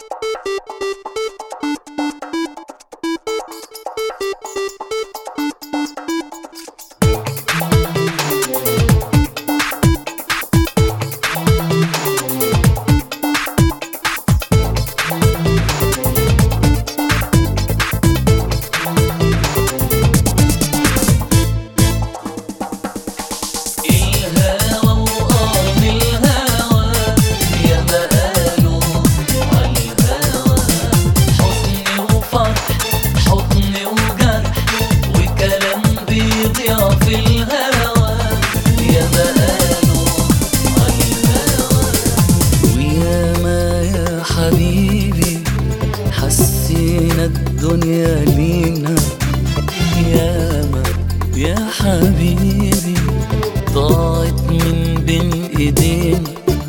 الدنيا لينا ياما يا حبيبي ضاعت من بين ايدينا.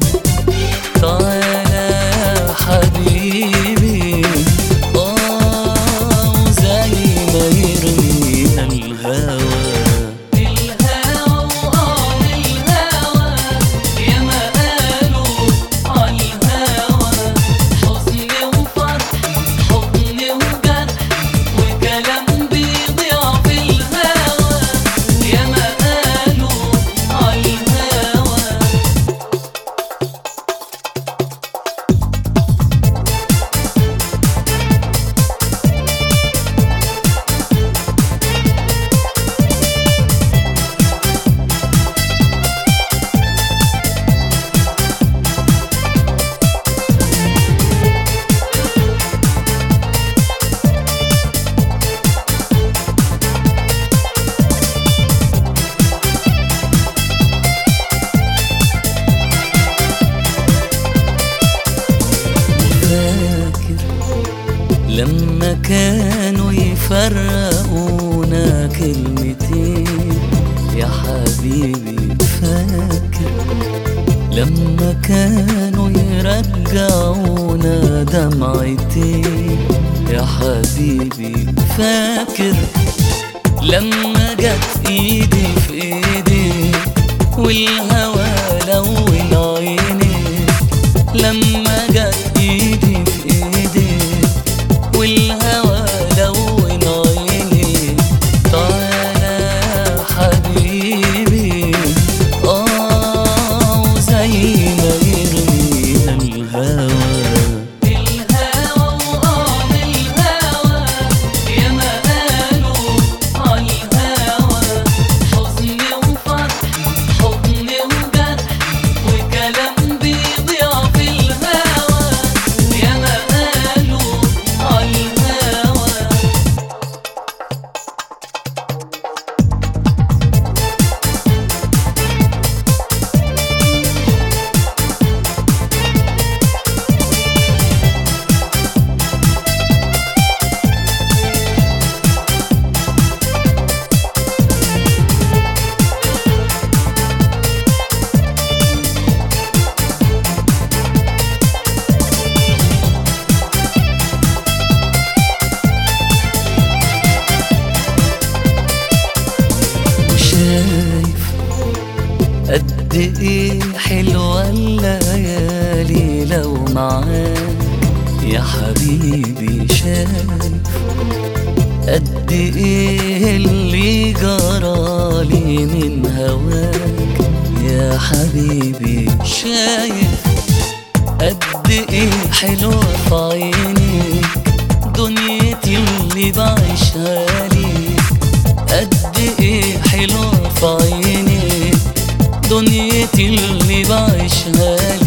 تعالى يا حبيبي وزي ما يرمينا الهوى لما كانوا يفرقونا كلمتين يا حبيبي فاكر، لما كانوا يرجعونا دمعتين يا حبيبي فاكر، لما جت ايدي في ايدي والهوى لون عيني، لما جت ايدي في ايدي والهوى لون عيني. تعالى يا حبيبي وزي ما يرمينا الهوى قد ايه حلوة الليالي لو معاك يا حبيبي، شايف قد ايه اللي جرالي من هواك يا حبيبي، شايف قد ايه حلوة في عينيك دنيتي اللي بعيشها ليك، قد ايه حلوة في عينيك دنيتي اللي بعيشها